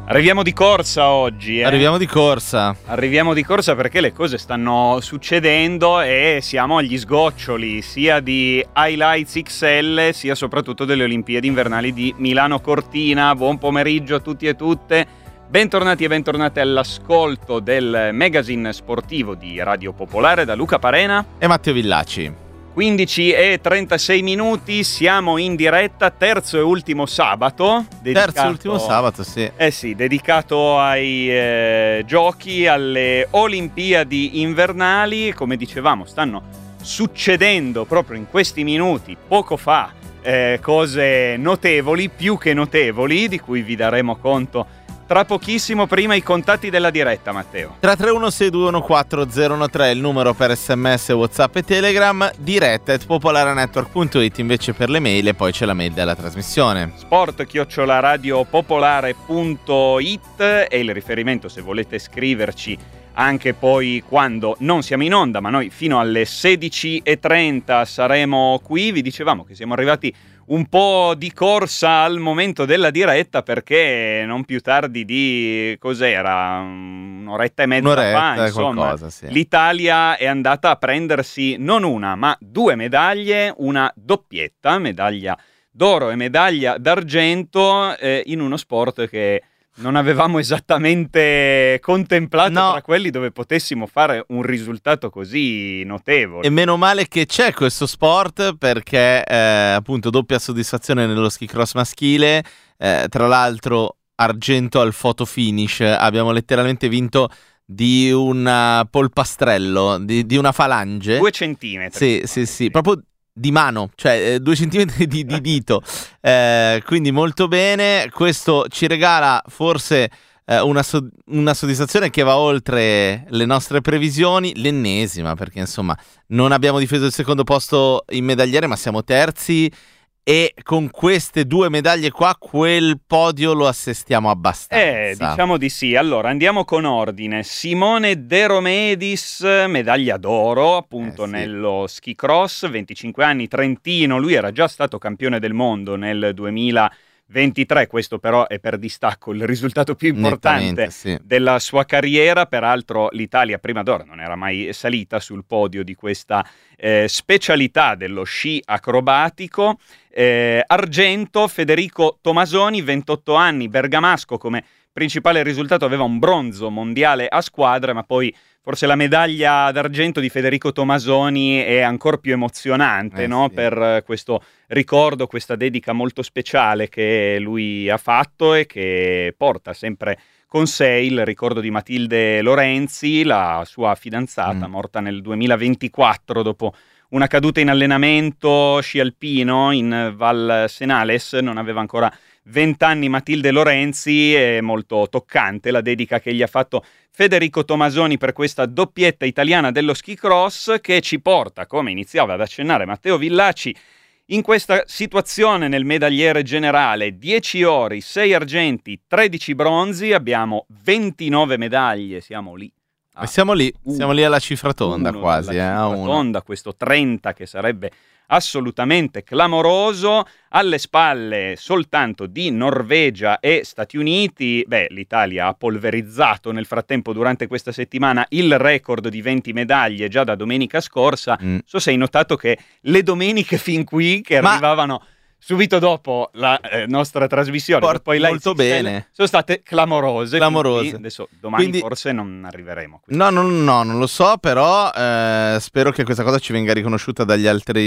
Arriviamo di corsa oggi. Arriviamo di corsa Perché le cose stanno succedendo e siamo agli sgoccioli sia di Highlights XL sia soprattutto delle Olimpiadi invernali di Milano Cortina. Buon pomeriggio a tutti e tutte. Bentornati e bentornate all'ascolto del magazine sportivo di Radio Popolare da Luca Parena e Matteo Villaci. 15:36, siamo in diretta, terzo e ultimo sabato. Sì. Sì, dedicato ai giochi, alle Olimpiadi invernali. Come dicevamo, stanno succedendo proprio in questi minuti, poco fa, cose notevoli, più che notevoli, di cui vi daremo conto tra pochissimo. Prima i contatti della diretta, Matteo. 331-621-4013 il numero per sms, whatsapp e telegram, diretta@popolarenetwork.it invece per le mail, e poi c'è la mail della trasmissione. sport@radiopopolare.it è il riferimento se volete scriverci anche poi quando non siamo in onda, ma noi fino alle 16:30 saremo qui. Vi dicevamo che siamo arrivati un po' di corsa al momento della diretta, perché non più tardi di un'oretta e mezza fa, insomma, qualcosa, sì. L'Italia è andata a prendersi non una ma due medaglie, una doppietta, medaglia d'oro e medaglia d'argento, in uno sport che non avevamo esattamente contemplato tra quelli dove potessimo fare un risultato così notevole. E meno male che c'è questo sport, perché appunto doppia soddisfazione nello ski cross maschile, tra l'altro argento al photo finish, abbiamo letteralmente vinto di un polpastrello, di una falange. 2 centimetri. Sì, proprio di mano, cioè 2 centimetri di dito, quindi molto bene. Questo ci regala forse una soddisfazione che va oltre le nostre previsioni, l'ennesima, perché insomma non abbiamo difeso il secondo posto in medagliere ma siamo terzi, e con queste 2 medaglie qua quel podio lo assestiamo abbastanza. Diciamo di sì. Allora andiamo con ordine. Simone De Romedis, medaglia d'oro appunto nello ski cross, 25 anni, trentino. Lui era già stato campione del mondo nel 2023, questo però è per distacco il risultato più importante della sua carriera. Peraltro l'Italia prima d'ora non era mai salita sul podio di questa specialità dello sci acrobatico. Argento Federico Tomasoni, 28 anni, bergamasco. Come principale risultato aveva un bronzo mondiale a squadre, ma poi forse la medaglia d'argento di Federico Tomasoni è ancora più emozionante, no? Sì. Per questo ricordo, questa dedica molto speciale che lui ha fatto e che porta sempre con sé il ricordo di Matilde Lorenzi, la sua fidanzata, morta nel 2024 dopo una caduta in allenamento sci alpino in Val Senales. Non aveva ancora 20 anni Matilde Lorenzi. È molto toccante la dedica che gli ha fatto Federico Tomasoni per questa doppietta italiana dello ski cross, che ci porta, come iniziava ad accennare Matteo Villaci, in questa situazione nel medagliere generale: 10 ori, 6 argenti, 13 bronzi, abbiamo 29 medaglie, siamo lì alla cifra tonda quasi. Tonda, questo 30 che sarebbe assolutamente clamoroso. Alle spalle soltanto di Norvegia e Stati Uniti. L'Italia ha polverizzato nel frattempo durante questa settimana il record di 20 medaglie già da domenica scorsa. So se hai notato che le domeniche fin qui, che arrivavano subito dopo la nostra trasmissione, poi molto bene, sono state clamorose. Adesso domani forse non arriveremo. No, non lo so, però spero che questa cosa ci venga riconosciuta dagli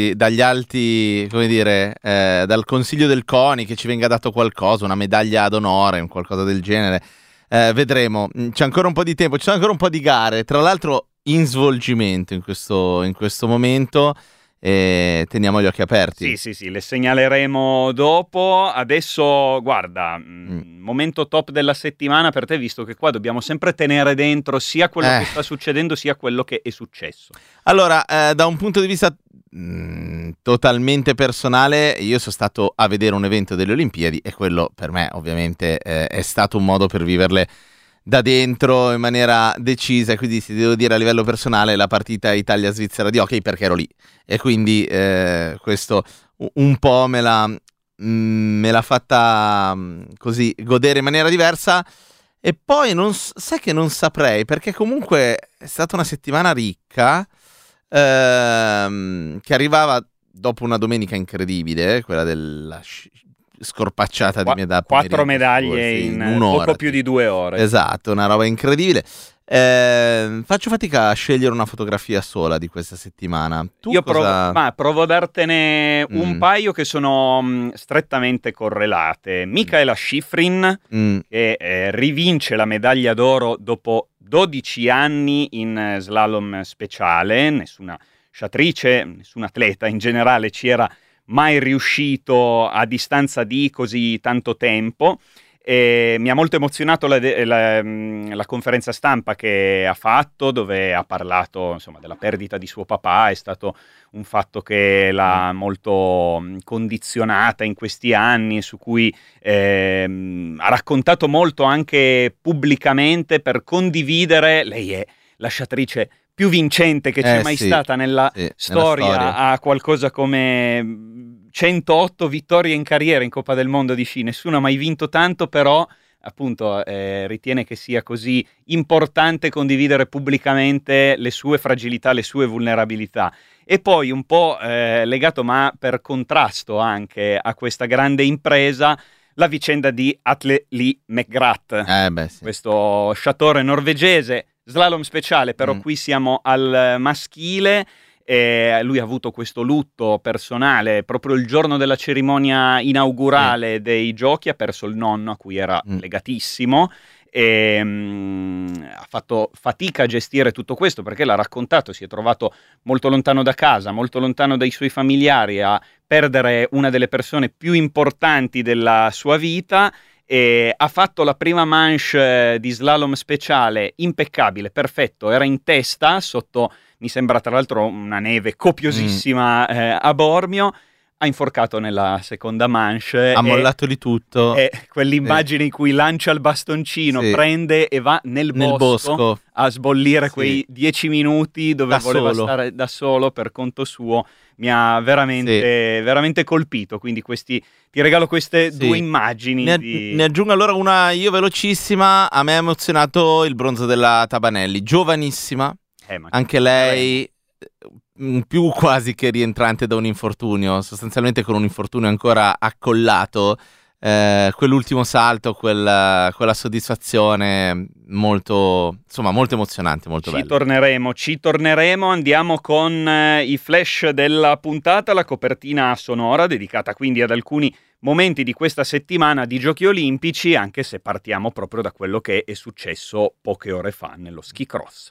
alti, come dire, dal Consiglio del CONI, che ci venga dato qualcosa, una medaglia d'onore, un qualcosa del genere. Vedremo, c'è ancora un po' di tempo, ci sono ancora un po' di gare, tra l'altro in svolgimento in questo momento. E teniamo gli occhi aperti. Sì, le segnaleremo dopo. Adesso guarda, momento top della settimana per te, visto che qua dobbiamo sempre tenere dentro sia quello che sta succedendo sia quello che è successo. Allora, da un punto di vista totalmente personale, io sono stato a vedere un evento delle Olimpiadi e quello per me ovviamente è stato un modo per viverle da dentro in maniera decisa, quindi se devo dire a livello personale la partita Italia-Svizzera di hockey, perché ero lì e quindi questo un po' me l'ha fatta così godere in maniera diversa. E poi sai che non saprei, perché comunque è stata una settimana ricca, che arrivava dopo una domenica incredibile, quella della scorpacciata di medaglie. 4 medaglie in un'ora, poco più di 2 ore. Esatto, una roba incredibile. Faccio fatica a scegliere una fotografia sola di questa settimana. Io provo a dartene un paio che sono strettamente correlate. Michaela Schifrin, che rivince la medaglia d'oro dopo 12 anni in slalom speciale. Nessuna sciatrice, nessun atleta in generale ci era mai riuscito a distanza di così tanto tempo. E mi ha molto emozionato la conferenza stampa che ha fatto, dove ha parlato, insomma, della perdita di suo papà. È stato un fatto che l'ha molto condizionata in questi anni, su cui ha raccontato molto anche pubblicamente per condividere. Lei è la sciatrice più vincente che c'è mai stata nella storia. Ha qualcosa come 108 vittorie in carriera in Coppa del Mondo di sci. Nessuno ha mai vinto tanto, però appunto ritiene che sia così importante condividere pubblicamente le sue fragilità, le sue vulnerabilità. E poi un po' legato, ma per contrasto anche a questa grande impresa, la vicenda di Atle Lee McGrath, questo sciatore norvegese, slalom speciale, però qui siamo al maschile. Lui ha avuto questo lutto personale proprio il giorno della cerimonia inaugurale dei giochi. Ha perso il nonno a cui era legatissimo e ha fatto fatica a gestire tutto questo, perché l'ha raccontato, si è trovato molto lontano da casa, molto lontano dai suoi familiari, a perdere una delle persone più importanti della sua vita. E ha fatto la prima manche di slalom speciale impeccabile, perfetto, era in testa sotto, mi sembra tra l'altro una neve copiosissima a Bormio. Ha inforcato nella seconda manche, ha mollato di tutto, e quell'immagine in cui lancia il bastoncino, prende e va nel bosco a sbollire quei 10 minuti dove voleva stare da solo per conto suo. Mi ha veramente colpito, quindi ti regalo queste due immagini. Ne aggiungo allora una io velocissima. A me ha emozionato il bronzo della Tabanelli, giovanissima, anche lei più quasi che rientrante da un infortunio, sostanzialmente con un infortunio ancora accollato. Quell'ultimo salto, quella soddisfazione molto emozionante, molto bello. Ci torneremo, andiamo con i flash della puntata, la copertina sonora dedicata quindi ad alcuni momenti di questa settimana di Giochi Olimpici, anche se partiamo proprio da quello che è successo poche ore fa nello ski cross.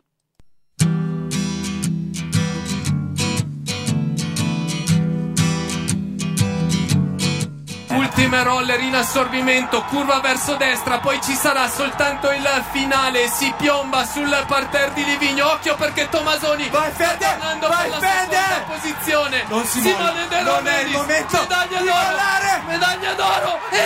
Ultime roller in assorbimento, curva verso destra, poi ci sarà soltanto il finale. Si piomba sul parterre di Livigno, occhio perché Tomasoni sta tornando per la seconda posizione. Simone De Romedis, medaglia d'oro e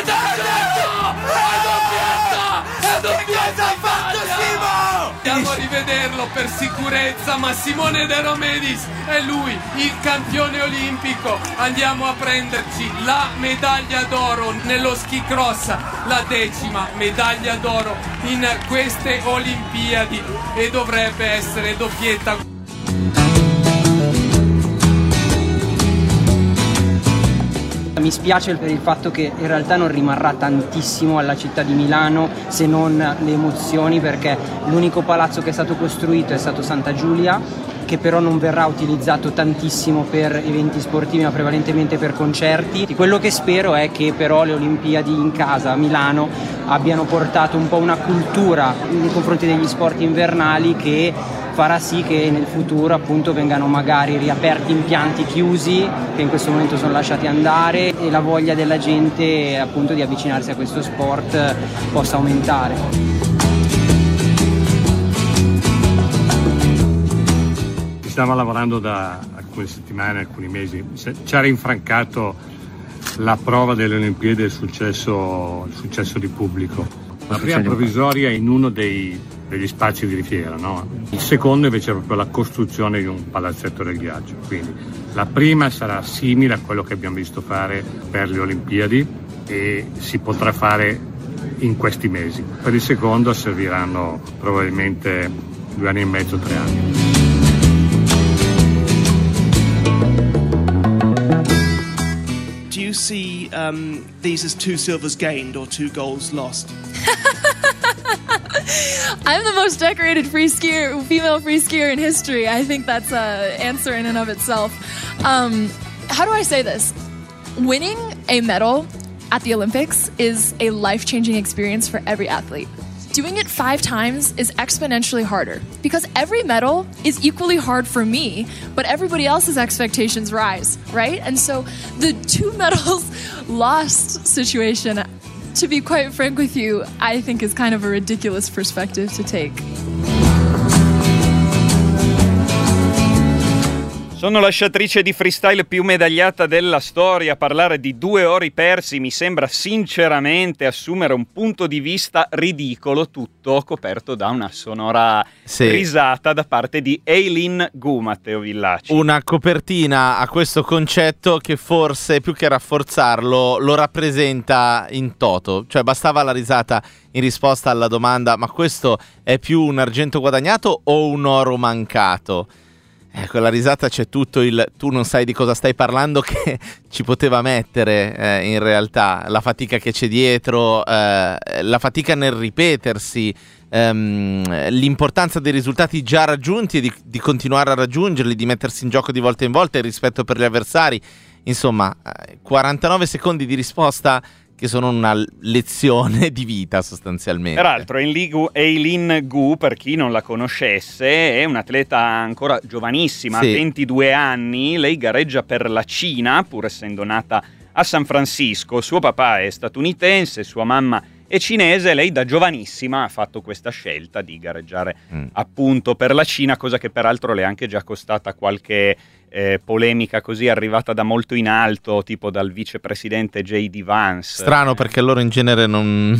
doppietta, ha fatto Simo! Andiamo a rivederlo per sicurezza, ma Simone De Romedis è lui, il campione olimpico. Andiamo a prenderci la medaglia d'oro nello ski cross, la 10ª medaglia d'oro in queste Olimpiadi, e dovrebbe essere doppietta. Mi spiace per il fatto che in realtà non rimarrà tantissimo alla città di Milano, se non le emozioni, perché l'unico palazzo che è stato costruito è stato Santa Giulia, che però non verrà utilizzato tantissimo per eventi sportivi, ma prevalentemente per concerti. Quello che spero è che però le Olimpiadi in casa a Milano abbiano portato un po' una cultura nei confronti degli sport invernali, che farà sì che nel futuro appunto vengano magari riaperti impianti chiusi che in questo momento sono lasciati andare, e la voglia della gente appunto di avvicinarsi a questo sport possa aumentare. Stiamo lavorando da alcune settimane, alcuni mesi. Ci ha rinfrancato la prova delle Olimpiadi e il successo di pubblico. La prima provvisoria in uno degli spazi di rifiera, no? Il secondo invece è proprio la costruzione di un palazzetto del ghiaccio. Quindi la prima sarà simile a quello che abbiamo visto fare per le Olimpiadi, e si potrà fare in questi mesi. Per il secondo serviranno probabilmente 2 anni e mezzo, 3 anni. Do you see these as 2 silvers gained or 2 golds lost? I'm the most decorated female free skier in history. I think that's an answer in and of itself. How do I say this? Winning a medal at the Olympics is a life-changing experience for every athlete. Doing it 5 times is exponentially harder because every medal is equally hard for me, but everybody else's expectations rise, right? And so the 2 medals lost situation, to be quite frank with you, I think is kind of a ridiculous perspective to take. Sono la sciatrice di freestyle più medagliata della storia. Parlare di 2 ori persi mi sembra sinceramente assumere un punto di vista ridicolo, tutto coperto da una sonora risata da parte di Eileen Gu, Matteo Villaci. Una copertina a questo concetto che forse più che rafforzarlo lo rappresenta in toto. Cioè bastava la risata in risposta alla domanda: ma questo è più un argento guadagnato o un oro mancato? Quella risata, c'è tutto il tu non sai di cosa stai parlando che ci poteva mettere in realtà, la fatica che c'è dietro, la fatica nel ripetersi, l'importanza dei risultati già raggiunti e di continuare a raggiungerli, di mettersi in gioco di volta in volta, il rispetto per gli avversari. Insomma, 49 secondi di risposta che sono una lezione di vita sostanzialmente. Peraltro Eileen Gu, per chi non la conoscesse, è un'atleta ancora giovanissima, sì. 22 anni, lei gareggia per la Cina, pur essendo nata a San Francisco. Suo papà è statunitense, sua mamma è cinese, lei da giovanissima ha fatto questa scelta di gareggiare appunto per la Cina, cosa che peraltro le è anche già costata qualche polemica così arrivata da molto in alto, tipo dal vicepresidente J.D. Vance. Strano, perché loro in genere non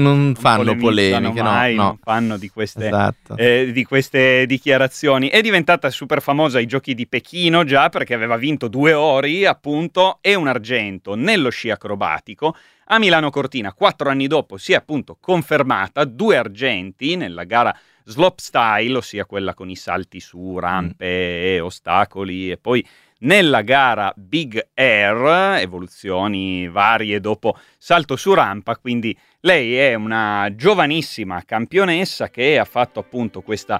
fanno polemiche, mai, no. Non fanno di queste, esatto. Di queste dichiarazioni. È diventata super famosa ai Giochi di Pechino già perché aveva vinto 2 ori appunto e un argento nello sci acrobatico. A Milano Cortina 4 anni dopo si è appunto confermata 2 argenti nella gara slopestyle, ossia quella con i salti su rampe e ostacoli, e poi nella gara Big Air, evoluzioni varie dopo salto su rampa. Quindi lei è una giovanissima campionessa che ha fatto appunto questa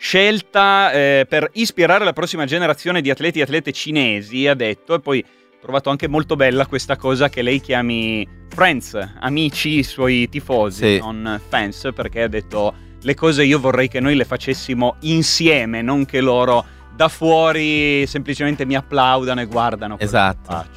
scelta per ispirare la prossima generazione di atleti e atlete cinesi, ha detto, e poi ho trovato anche molto bella questa cosa che lei chiami friends, amici, i suoi tifosi, sì. Non fans, perché ha detto le cose io vorrei che noi le facessimo insieme, non che loro da fuori semplicemente mi applaudano e guardano. Esatto.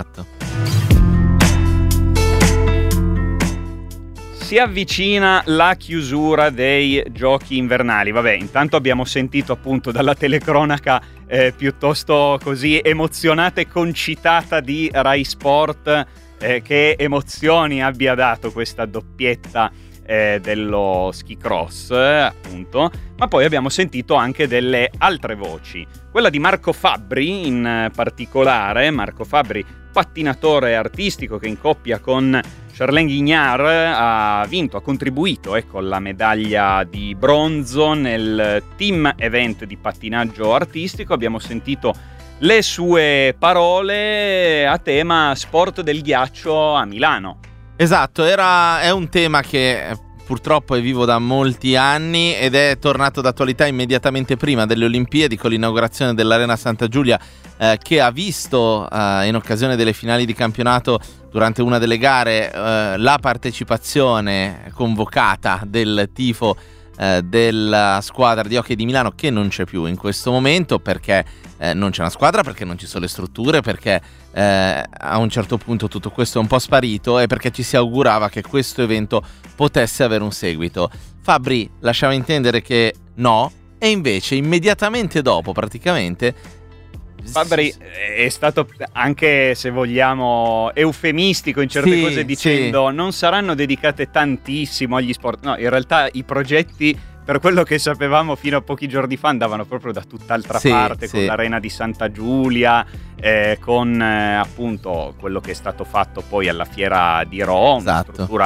Si avvicina la chiusura dei giochi invernali. Vabbè, intanto abbiamo sentito appunto dalla telecronaca piuttosto così emozionata e concitata di Rai Sport che emozioni abbia dato questa doppietta dello ski cross appunto, ma poi abbiamo sentito anche delle altre voci, quella di Marco Fabbri in particolare. Marco Fabbri, pattinatore artistico che in coppia con Charlene Guignard ha contribuito alla medaglia di bronzo nel team event di pattinaggio artistico. Abbiamo sentito le sue parole a tema sport del ghiaccio a Milano. Esatto, è un tema che purtroppo è vivo da molti anni ed è tornato d'attualità immediatamente prima delle Olimpiadi con l'inaugurazione dell'Arena Santa Giulia che ha visto in occasione delle finali di campionato durante una delle gare la partecipazione convocata del tifo della squadra di hockey di Milano, che non c'è più in questo momento perché non c'è una squadra, perché non ci sono le strutture, perché a un certo punto tutto questo è un po' sparito e perché ci si augurava che questo evento potesse avere un seguito. Fabbri lasciava intendere che no, e invece immediatamente dopo praticamente Fabbri è stato anche, se vogliamo, eufemistico in certe cose, dicendo non saranno dedicate tantissimo agli sport. No, in realtà i progetti, per quello che sapevamo fino a pochi giorni fa, andavano proprio da tutt'altra parte, con l'Arena di Santa Giulia, con appunto quello che è stato fatto poi alla Fiera di Roma, una struttura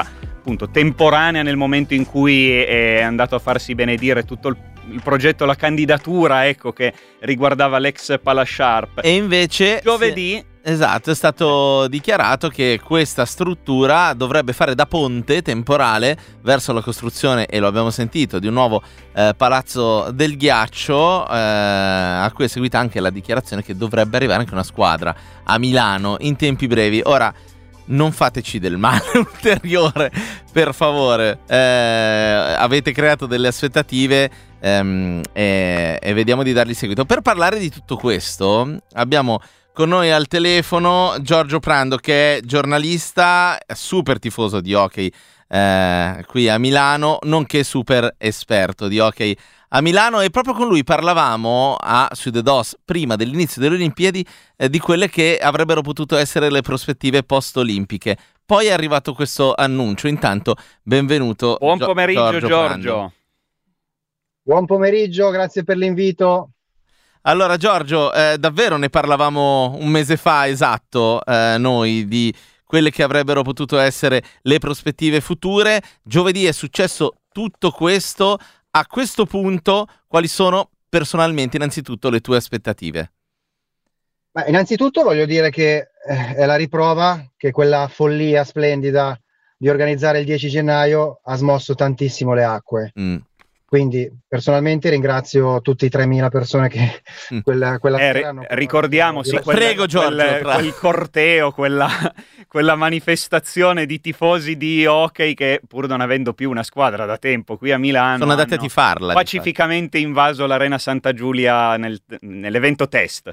appunto temporanea nel momento in cui è andato a farsi benedire tutto il progetto, la candidatura, ecco, che riguardava l'ex Palasharp. E invece giovedì esatto, è stato dichiarato che questa struttura dovrebbe fare da ponte temporale verso la costruzione, e lo abbiamo sentito, di un nuovo palazzo del ghiaccio, a cui è seguita anche la dichiarazione che dovrebbe arrivare anche una squadra a Milano in tempi brevi. Ora, non fateci del male ulteriore, per favore. Avete creato delle aspettative e vediamo di dargli seguito. Per parlare di tutto questo abbiamo con noi al telefono Giorgio Prando, che è giornalista, super tifoso di hockey qui a Milano, nonché super esperto di hockey a Milano, e proprio con lui parlavamo su The DOS prima dell'inizio delle Olimpiadi di quelle che avrebbero potuto essere le prospettive post-olimpiche. Poi è arrivato questo annuncio. Intanto, benvenuto. Buon pomeriggio, Giorgio. Buon pomeriggio, grazie per l'invito. Allora, Giorgio, davvero ne parlavamo un mese fa esatto, noi, di quelle che avrebbero potuto essere le prospettive future. Giovedì è successo tutto questo. A questo punto, quali sono personalmente innanzitutto le tue aspettative? Beh, innanzitutto voglio dire che è la riprova che quella follia splendida di organizzare il 10 gennaio ha smosso tantissimo le acque. Quindi personalmente ringrazio tutti i 3.000 persone che quella sera hanno... Ricordiamo, sì, prego Giorgio, quel corteo, quella manifestazione di tifosi di hockey che, pur non avendo più una squadra da tempo qui a Milano, sono andati a tifarla, pacificamente invaso l'Arena Santa Giulia nell'evento test.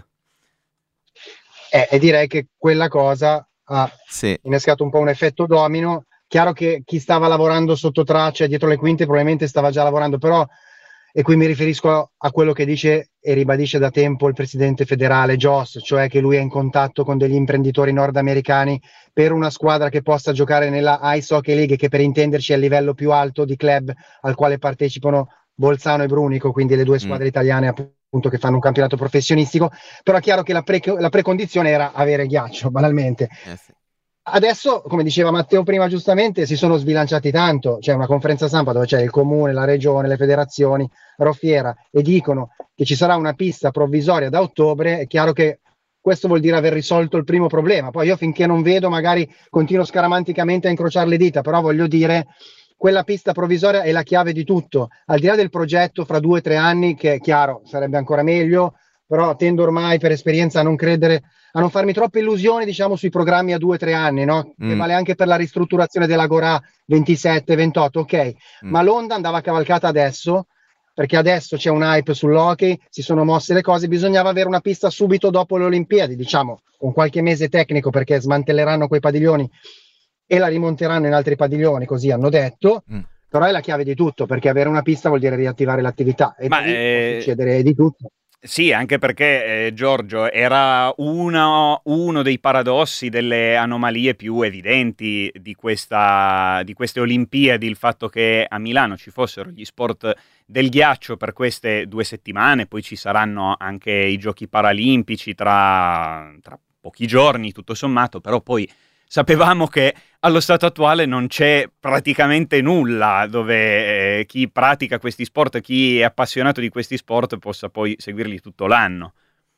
E direi che quella cosa ha innescato un po' un effetto domino. Chiaro che chi stava lavorando sotto traccia dietro le quinte probabilmente stava già lavorando, però, e qui mi riferisco a quello che dice e ribadisce da tempo il presidente federale Joss, cioè che lui è in contatto con degli imprenditori nordamericani per una squadra che possa giocare nella Ice Hockey League, che per intenderci è il livello più alto di club al quale partecipano Bolzano e Brunico, quindi le due squadre italiane appunto che fanno un campionato professionistico. Però è chiaro che la precondizione era avere ghiaccio, banalmente. Adesso, come diceva Matteo prima giustamente, si sono sbilanciati tanto. C'è una conferenza stampa dove c'è il comune, la regione, le federazioni, Roffiera, e dicono che ci sarà una pista provvisoria da ottobre. È chiaro che questo vuol dire aver risolto il primo problema. Poi io, finché non vedo, magari continuo scaramanticamente a incrociare le dita, però voglio dire, quella pista provvisoria è la chiave di tutto. Al di là del progetto fra 2 o 3 anni, che è chiaro, sarebbe ancora meglio, però tendo ormai per esperienza a non credere, a non farmi troppe illusioni, diciamo, sui programmi a 2 o 3 anni, no? Che vale anche per la ristrutturazione dell'Agorà 27-28, ok? Ma l'onda andava cavalcata adesso, perché adesso c'è un hype sull'hockey, si sono mosse le cose, bisognava avere una pista subito dopo le Olimpiadi, diciamo, con qualche mese tecnico, perché smantelleranno quei padiglioni e la rimonteranno in altri padiglioni, così hanno detto. Però è la chiave di tutto, perché avere una pista vuol dire riattivare l'attività, e può succedere di tutto. Sì, anche perché Giorgio, era uno dei paradossi, delle anomalie più evidenti di queste Olimpiadi, il fatto che a Milano ci fossero gli sport del ghiaccio per queste 2 settimane, poi ci saranno anche i Giochi Paralimpici tra pochi giorni, tutto sommato, però poi sapevamo che allo stato attuale non c'è praticamente nulla dove chi pratica questi sport, chi è appassionato di questi sport, possa poi seguirli tutto l'anno.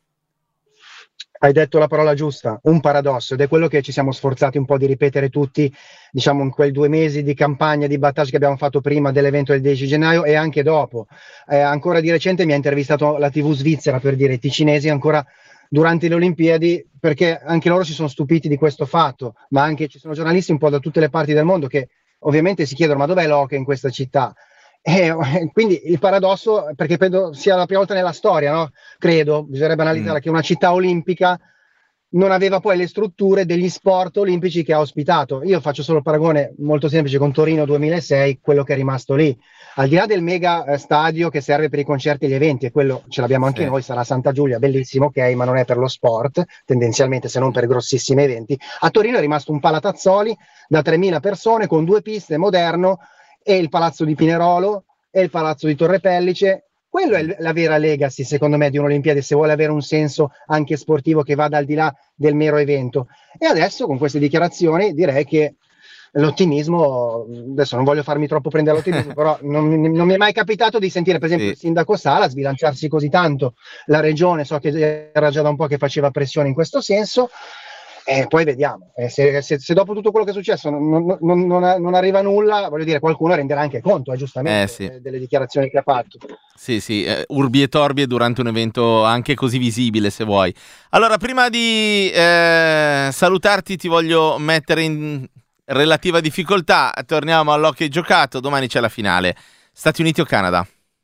Hai detto la parola giusta, un paradosso, ed è quello che ci siamo sforzati un po' di ripetere tutti, diciamo, in quei 2 mesi di campagna, di battaglia che abbiamo fatto prima dell'evento del 10 gennaio e anche dopo. Ancora di recente mi ha intervistato la TV svizzera, per dire, i ticinesi ancora durante le Olimpiadi, perché anche loro si sono stupiti di questo fatto, ma anche ci sono giornalisti un po' da tutte le parti del mondo che ovviamente si chiedono: ma dov'è l'hockey in questa città? E quindi il paradosso, perché penso sia la prima volta nella storia, no? Credo, bisognerebbe analizzare, che una città olimpica non aveva poi le strutture degli sport olimpici che ha ospitato. Io faccio solo il paragone molto semplice con Torino 2006, quello che è rimasto lì. Al di là del mega stadio che serve per i concerti e gli eventi, e quello ce l'abbiamo anche noi, sarà Santa Giulia, bellissimo, ok, ma non è per lo sport, tendenzialmente, se non per grossissimi eventi. A Torino è rimasto un Palatazzoli da 3.000 persone con 2 piste, moderno, e il Palazzo di Pinerolo e il Palazzo di Torre Pellice. Quello è la vera legacy, secondo me, di un'Olimpiade, se vuole avere un senso anche sportivo che vada al di là del mero evento. E adesso, con queste dichiarazioni, direi che l'ottimismo, adesso non voglio farmi troppo prendere all'ottimismo, però non mi è mai capitato di sentire, per esempio, il sindaco Sala sbilanciarsi così tanto. La regione, so che era già da un po' che faceva pressione in questo senso, e poi vediamo. Se dopo tutto quello che è successo non arriva nulla, voglio dire, qualcuno renderà anche conto, giustamente, delle dichiarazioni che ha fatto. Sì, urbi e torbi durante un evento anche così visibile, se vuoi. Allora, prima di salutarti, ti voglio mettere in relativa difficoltà. Torniamo all'hockey giocato, domani c'è la finale. Stati Uniti o Canada?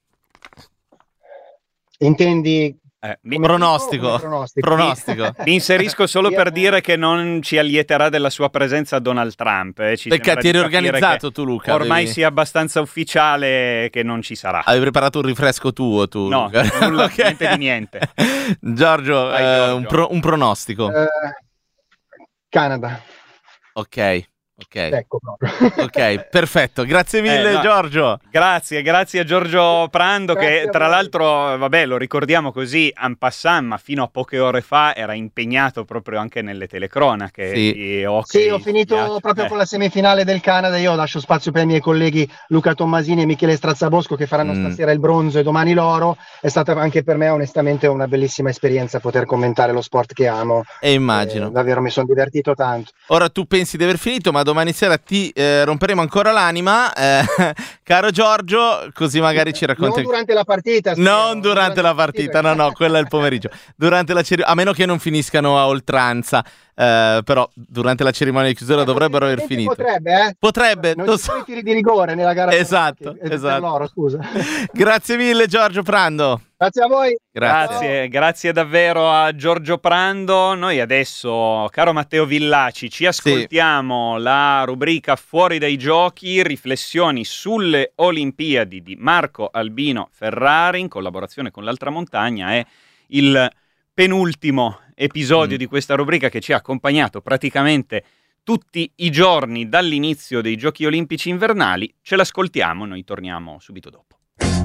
Intendi pronostico. Mi inserisco solo per dire che non ci allieterà della sua presenza Donald Trump. Perché ti eri organizzato tu, Luca? Ormai sia abbastanza ufficiale che non ci sarà. Hai preparato un rinfresco tuo, tu? No, nulla, niente di niente. Giorgio, un pronostico. Canada. Ok. Ecco proprio. Ok, perfetto, grazie mille Giorgio. Grazie a Giorgio Prando, che tra l'altro, lo ricordiamo così en passant, ma fino a poche ore fa era impegnato proprio anche nelle telecronache di hockey. Sì, ho finito proprio con la semifinale del Canada. Io lascio spazio per i miei colleghi Luca Tommasini e Michele Strazzabosco, che faranno stasera il bronzo e domani l'oro. È stata anche per me onestamente una bellissima esperienza poter commentare lo sport che amo, e immagino davvero mi sono divertito tanto. Ora tu pensi di aver finito, ma domani sera ti romperemo ancora l'anima, caro Giorgio, così magari ci racconti. Non durante la partita. Non durante la partita, no, quella è il pomeriggio. Durante la a meno che non finiscano a oltranza. Però durante la cerimonia di chiusura dovrebbero aver finito. Potrebbe, non ci sono i tiri di rigore nella gara. Esatto. Per loro, scusa. Grazie mille Giorgio Prando. Grazie a voi. Grazie davvero a Giorgio Prando. Noi adesso, caro Matteo Villaci, ci ascoltiamo la rubrica Fuori dai giochi, riflessioni sulle Olimpiadi di Marco Albino Ferrari in collaborazione con l'Altra Montagna. È il penultimo episodio di questa rubrica che ci ha accompagnato praticamente tutti i giorni dall'inizio dei Giochi Olimpici Invernali. Ce l'ascoltiamo, noi torniamo subito dopo.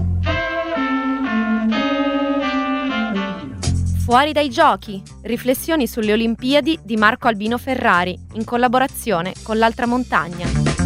Fuori dai giochi, riflessioni sulle Olimpiadi di Marco Albino Ferrari in collaborazione con l'Altra Montagna.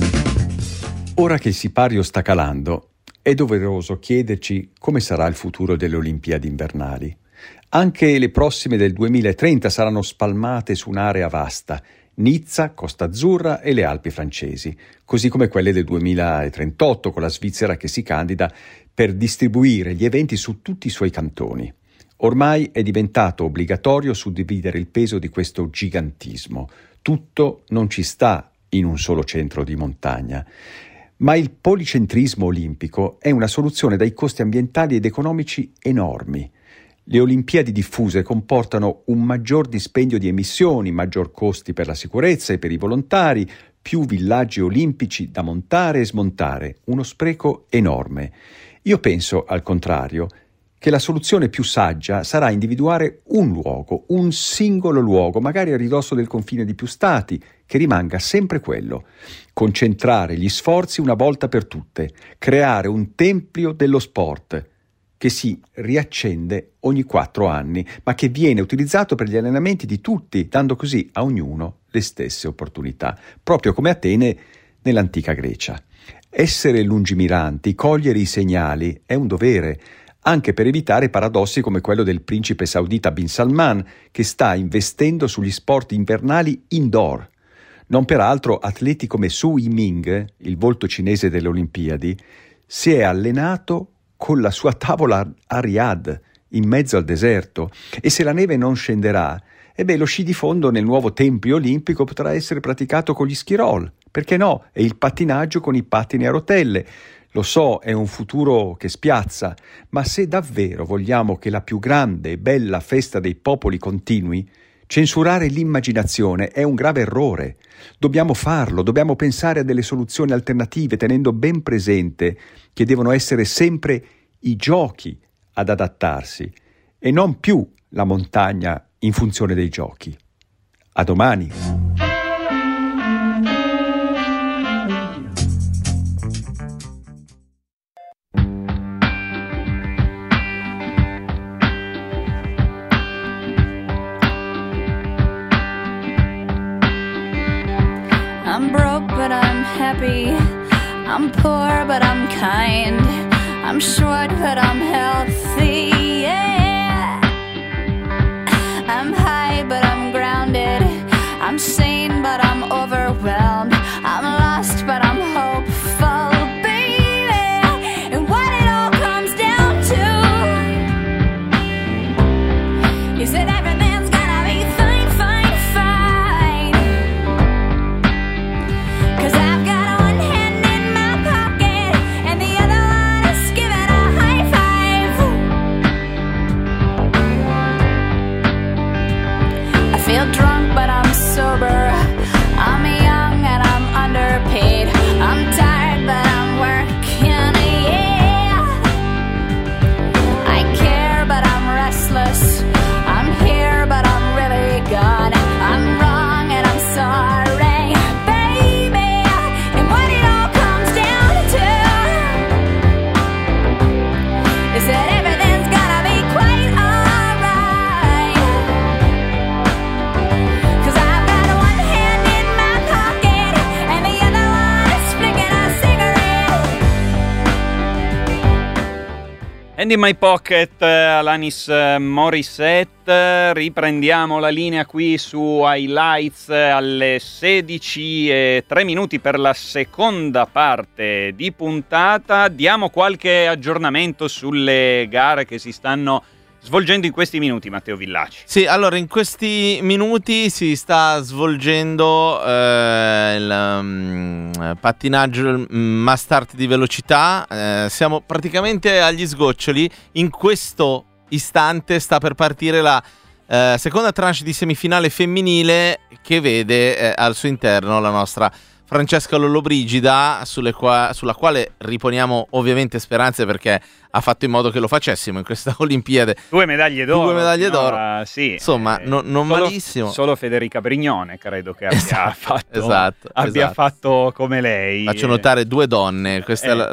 Ora che il sipario sta calando, è doveroso chiederci come sarà il futuro delle Olimpiadi invernali. Anche le prossime del 2030 saranno spalmate su un'area vasta, Nizza, Costa Azzurra e le Alpi francesi, così come quelle del 2038 con la Svizzera che si candida per distribuire gli eventi su tutti i suoi cantoni. Ormai è diventato obbligatorio suddividere il peso di questo gigantismo. Tutto non ci sta in un solo centro di montagna. Ma il policentrismo olimpico è una soluzione dai costi ambientali ed economici enormi. Le Olimpiadi diffuse comportano un maggior dispendio di emissioni, maggior costi per la sicurezza e per i volontari, più villaggi olimpici da montare e smontare, uno spreco enorme. Io penso, al contrario, che la soluzione più saggia sarà individuare un luogo, un singolo luogo, magari a ridosso del confine di più stati, che rimanga sempre quello. Concentrare gli sforzi una volta per tutte, creare un tempio dello sport, che si riaccende ogni 4 anni, ma che viene utilizzato per gli allenamenti di tutti, dando così a ognuno le stesse opportunità, proprio come Atene nell'antica Grecia. Essere lungimiranti, cogliere i segnali è un dovere, anche per evitare paradossi come quello del principe saudita Bin Salman, che sta investendo sugli sport invernali indoor. Non peraltro atleti come Su Yiming, il volto cinese delle Olimpiadi, si è allenato con la sua tavola a Riyadh, in mezzo al deserto, e se la neve non scenderà, lo sci di fondo nel nuovo tempio olimpico potrà essere praticato con gli ski roll, perché no, e il pattinaggio con i pattini a rotelle. Lo so, è un futuro che spiazza, ma se davvero vogliamo che la più grande e bella festa dei popoli continui, censurare l'immaginazione è un grave errore. Dobbiamo farlo, dobbiamo pensare a delle soluzioni alternative, tenendo ben presente che devono essere sempre i giochi ad adattarsi e non più la montagna in funzione dei giochi. A domani! I'm broke, but I happy. I'm poor but I'm kind. I'm short but I'm healthy, yeah. I'm high but I'm grounded. I'm sane but I'm overwhelmed. I'm lost but I'm hopeful, baby. And what it all comes down to is that everything's gonna be fine, fine, fine. 'Cause I've got one hand in my pocket and the other one is giving a high five. I feel drunk but I'm sober. I'm young and I'm underpaid. I'm tired but I'm working, yeah. I care but I'm restless. I'm here but I'm really gone. I'm wrong and I'm sorry, baby. And what it all comes down to is that everything's gonna be quite alright. 'Cause I've got one hand in my pocket and the other one is flicking a cigarette. And in My Pocket, Alanis Morissette. Riprendiamo la linea qui su Highlights alle 16:03 per la seconda parte di puntata. Diamo qualche aggiornamento sulle gare che si stanno svolgendo in questi minuti, Matteo Villaci. Sì, allora in questi minuti si sta svolgendo il pattinaggio mass start di velocità. Siamo praticamente agli sgoccioli. In questo istante sta per partire la seconda tranche di semifinale femminile che vede al suo interno la nostra Francesca Lollobrigida, sulla quale riponiamo ovviamente speranze, perché ha fatto in modo che lo facessimo in questa Olimpiade. 2 medaglie d'oro. 2 medaglie d'oro. Sì, insomma, non malissimo. Solo Federica Brignone credo che abbia Esatto. fatto come lei. Faccio notare 2 donne. Questa è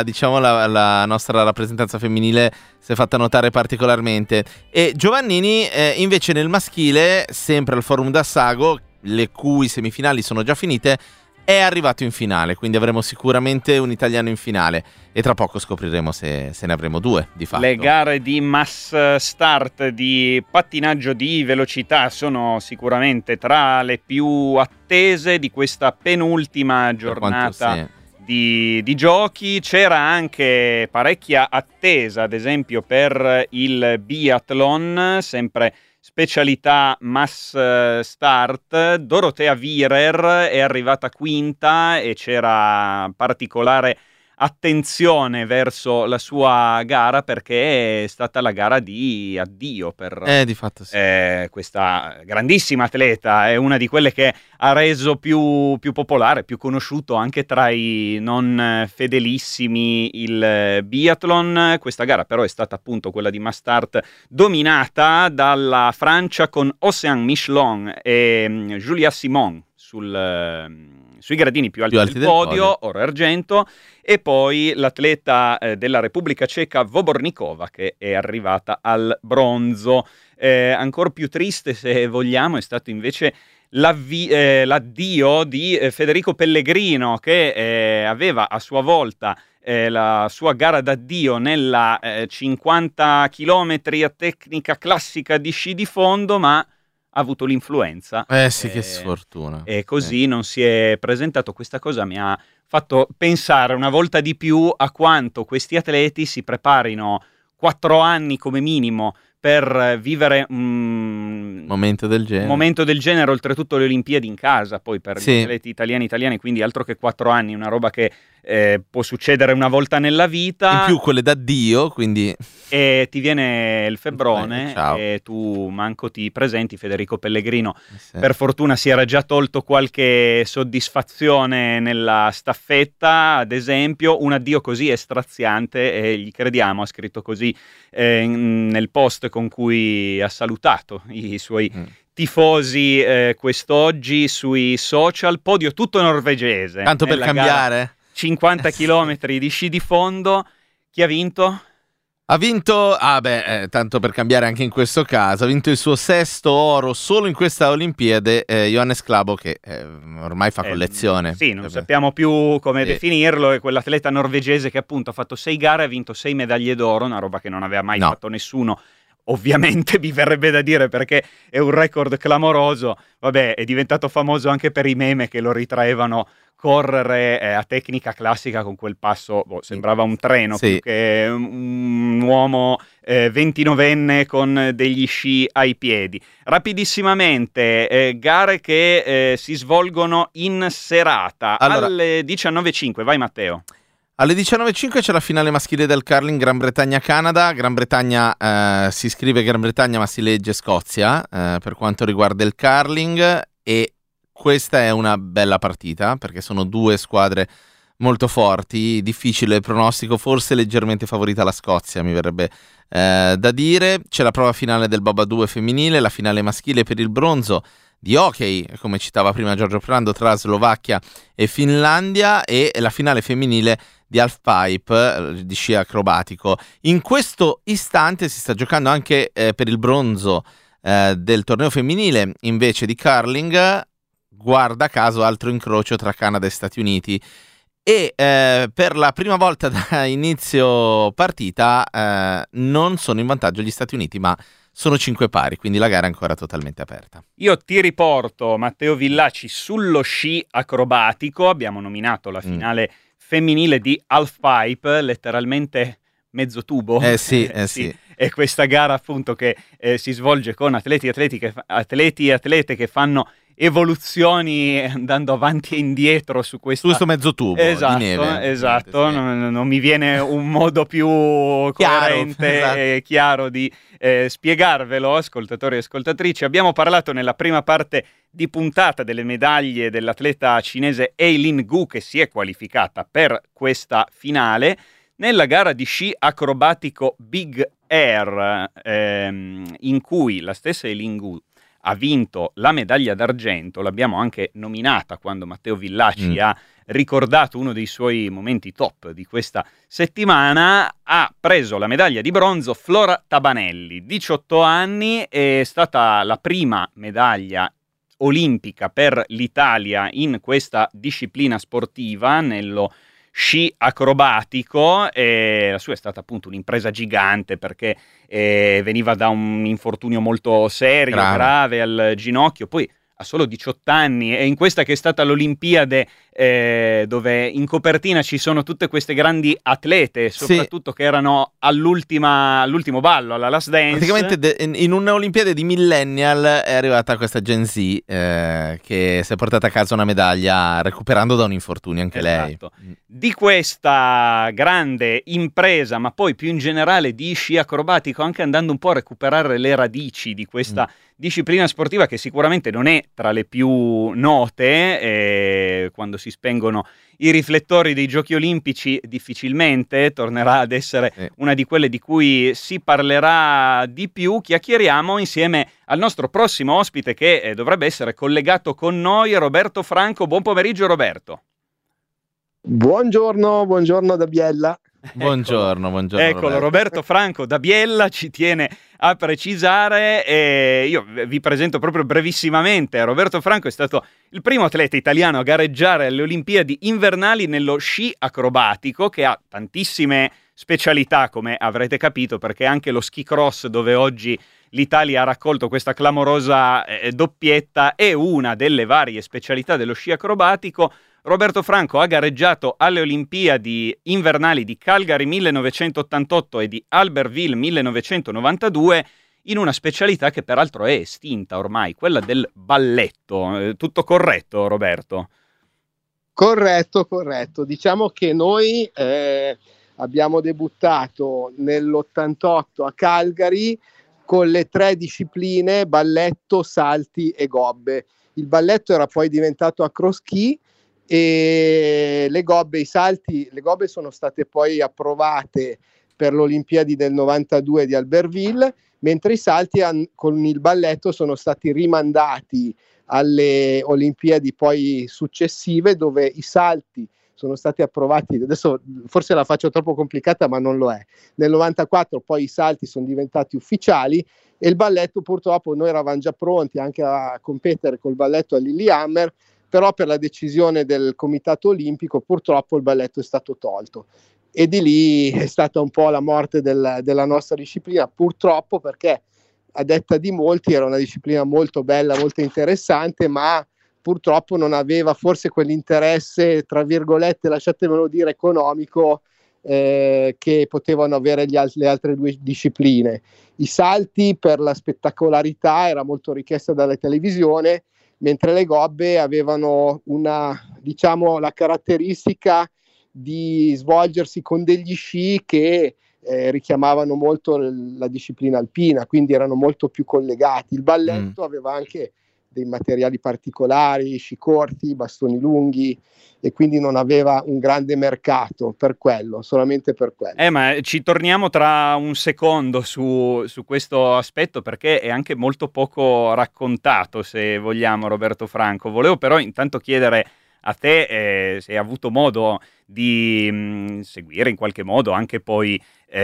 la nostra rappresentanza femminile si è fatta notare particolarmente. E Giovannini invece nel maschile, sempre al Forum d'Assago, le cui semifinali sono già finite, è arrivato in finale, quindi avremo sicuramente un italiano in finale e tra poco scopriremo se ne avremo 2 di fatto. Le gare di mass start di pattinaggio di velocità sono sicuramente tra le più attese di questa penultima giornata di giochi. C'era anche parecchia attesa, ad esempio per il biathlon, sempre specialità mass start. Dorotea Virer è arrivata quinta e c'era particolare attenzione verso la sua gara perché è stata la gara di addio per di fatto sì. Questa grandissima atleta. È una di quelle che ha reso più popolare, più conosciuto anche tra i non fedelissimi il biathlon. Questa gara però è stata appunto quella di mass start dominata dalla Francia con Océane Michelon e Julia Simon sui gradini più alti del podio, oro e argento, e poi l'atleta della Repubblica Ceca Vobornikova che è arrivata al bronzo. Ancora più triste, se vogliamo, è stato invece l'addio di Federico Pellegrino, che aveva a sua volta la sua gara d'addio nella 50 km a tecnica classica di sci di fondo, ma ha avuto l'influenza. Sì, che sfortuna. E così non si è presentato. Questa cosa mi ha fatto pensare una volta di più a quanto questi atleti si preparino 4 anni come minimo per vivere un momento del genere, oltretutto le Olimpiadi in casa, poi per gli atleti italiani, quindi altro che 4 anni, una roba che può succedere una volta nella vita. In più quelle d'addio, quindi... E ti viene il febbrone e tu manco ti presenti. Federico Pellegrino per fortuna si era già tolto qualche soddisfazione nella staffetta, ad esempio. Un addio così è straziante e gli crediamo, ha scritto così nel post con cui ha salutato i suoi tifosi quest'oggi sui social. Podio tutto norvegese. Tanto per cambiare. 50 km di sci di fondo. Chi ha vinto? Ha vinto, tanto per cambiare anche in questo caso, ha vinto il suo 6º oro solo in questa Olimpiade, Johannes Klæbo, che ormai fa collezione. Sì, non sappiamo più come definirlo, è quell'atleta norvegese che appunto ha fatto 6 gare e ha vinto 6 medaglie d'oro, una roba che non aveva mai fatto nessuno. Ovviamente mi verrebbe da dire, perché è un record clamoroso. Vabbè, è diventato famoso anche per i meme che lo ritraevano correre a tecnica classica con quel passo, sembrava un treno più che un uomo 29enne con degli sci ai piedi. Rapidissimamente, gare che si svolgono in serata, allora, alle 19.05, vai Matteo. Alle 19.05 c'è la finale maschile del curling Gran Bretagna-Canada. Gran Bretagna si scrive Gran Bretagna ma si legge Scozia per quanto riguarda il curling, e questa è una bella partita perché sono due squadre molto forti, difficile il pronostico, forse leggermente favorita la Scozia, mi verrebbe da dire. C'è la prova finale del Bob a 2 femminile, la finale maschile per il bronzo di hockey, come citava prima Giorgio Prando, tra Slovacchia e Finlandia, e la finale femminile di halfpipe, di sci acrobatico. In questo istante si sta giocando anche per il bronzo del torneo femminile invece di curling, guarda caso altro incrocio tra Canada e Stati Uniti, e per la prima volta da inizio partita non sono in vantaggio gli Stati Uniti, ma sono 5 pari, quindi la gara è ancora totalmente aperta. Io ti riporto, Matteo Villaci, sullo sci acrobatico. Abbiamo nominato la finale femminile di halfpipe, letteralmente mezzo tubo. Sì. E questa gara appunto che si svolge con atleti e atlete che fanno evoluzioni andando avanti e indietro su questo mezzo tubo di neve. Esatto, non mi viene un modo più coerente e chiaro di spiegarvelo, ascoltatori e ascoltatrici. Abbiamo parlato nella prima parte di puntata delle medaglie dell'atleta cinese Eileen Gu, che si è qualificata per questa finale. Nella gara di sci acrobatico Big Air, in cui la stessa Eileen Gu ha vinto la medaglia d'argento, l'abbiamo anche nominata quando Matteo Villaci ha ricordato uno dei suoi momenti top di questa settimana, ha preso la medaglia di bronzo Flora Tabanelli, 18 anni, è stata la prima medaglia olimpica per l'Italia in questa disciplina sportiva, nello sci acrobatico, e la sua è stata appunto un'impresa gigante perché veniva da un infortunio molto serio, grave al ginocchio, poi ha solo 18 anni, e in questa che è stata l'Olimpiade dove in copertina ci sono tutte queste grandi atlete, soprattutto che erano all'ultimo ballo, alla Last Dance. Praticamente in un'Olimpiade di millennial è arrivata questa Gen Z che si è portata a casa una medaglia recuperando da un infortunio anche lei. Di questa grande impresa, ma poi più in generale di sci acrobatico, anche andando un po' a recuperare le radici di questa disciplina sportiva che sicuramente non è tra le più note, quando si spengono i riflettori dei Giochi Olimpici difficilmente tornerà ad essere una di quelle di cui si parlerà di più. Chiacchieriamo insieme al nostro prossimo ospite che dovrebbe essere collegato con noi, Roberto Franco. Buon pomeriggio Roberto. Buongiorno da Biella. Buongiorno. Eccolo, Roberto Franco da Biella ci tiene a precisare, e io vi presento proprio brevissimamente. Roberto Franco è stato il primo atleta italiano a gareggiare alle Olimpiadi invernali nello sci acrobatico, che ha tantissime specialità, come avrete capito, perché anche lo ski cross, dove oggi l'Italia ha raccolto questa clamorosa doppietta, è una delle varie specialità dello sci acrobatico. Roberto Franco ha gareggiato alle Olimpiadi invernali di Calgary 1988 e di Albertville 1992 in una specialità che peraltro è estinta ormai, quella del balletto. Tutto corretto, Roberto? Corretto. Diciamo che noi abbiamo debuttato nell'88 a Calgary con le 3 discipline balletto, salti e gobbe. Il balletto era poi diventato acroski, e le gobbe sono state poi approvate per le Olimpiadi del 92 di Albertville, mentre i salti con il balletto sono stati rimandati alle Olimpiadi poi successive, dove i salti sono stati approvati, adesso forse la faccio troppo complicata ma non lo è, nel 94 poi i salti sono diventati ufficiali e il balletto purtroppo noi eravamo già pronti anche a competere col balletto a Lillehammer, però per la decisione del Comitato Olimpico purtroppo il balletto è stato tolto e di lì è stata un po' la morte della nostra disciplina, purtroppo, perché a detta di molti era una disciplina molto bella, molto interessante, ma purtroppo non aveva forse quell'interesse, tra virgolette, lasciatemelo dire, economico che potevano avere le altre due discipline. I salti, per la spettacolarità, era molto richiesta dalla televisione, mentre le gobbe avevano la caratteristica di svolgersi con degli sci che richiamavano molto la disciplina alpina, quindi erano molto più collegati. Il balletto aveva anche dei materiali particolari, sci corti, bastoni lunghi, e quindi non aveva un grande mercato per quello, solamente per quello. Ma ci torniamo tra un secondo su questo aspetto, perché è anche molto poco raccontato, se vogliamo, Roberto Franco. Volevo però intanto chiedere a te se hai avuto modo di seguire in qualche modo anche poi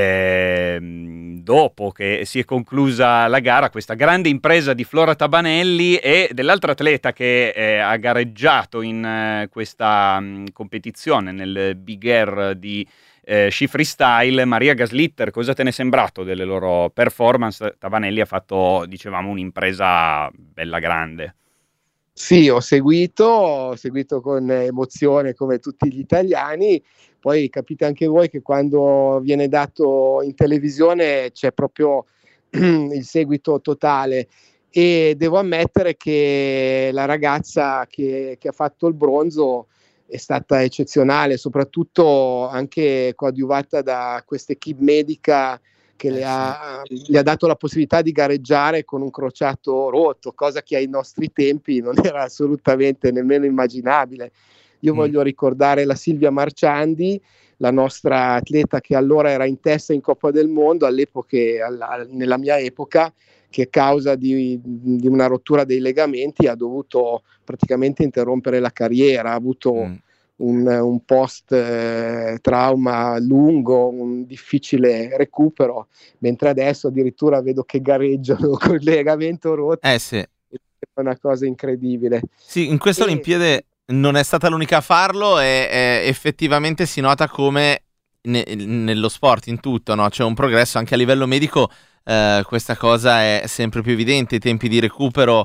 dopo che si è conclusa la gara questa grande impresa di Flora Tabanelli e dell'altra atleta che ha gareggiato in questa competizione nel Big Air di sci freestyle, Maria Gaslitter. Cosa te ne è sembrato delle loro performance? Tabanelli ha fatto, dicevamo, un'impresa bella grande. Sì, ho seguito con emozione come tutti gli italiani, poi capite anche voi che quando viene dato in televisione c'è proprio il seguito totale e devo ammettere che la ragazza che ha fatto il bronzo è stata eccezionale, soprattutto anche coadiuvata da questa equipe medica che le ha dato la possibilità di gareggiare con un crociato rotto, cosa che ai nostri tempi non era assolutamente nemmeno immaginabile. Io voglio ricordare la Silvia Marciandi, la nostra atleta che allora era in testa in Coppa del Mondo, all'epoca, nella mia epoca, che a causa di una rottura dei legamenti ha dovuto praticamente interrompere la carriera, ha avuto un post trauma lungo, un difficile recupero, mentre adesso addirittura vedo che gareggiano con il legamento rotto. Sì. È una cosa incredibile. Sì, in questa Olimpiade non è stata l'unica a farlo e effettivamente si nota come nello sport in tutto, no? C'è un progresso anche a livello medico, questa cosa è sempre più evidente, i tempi di recupero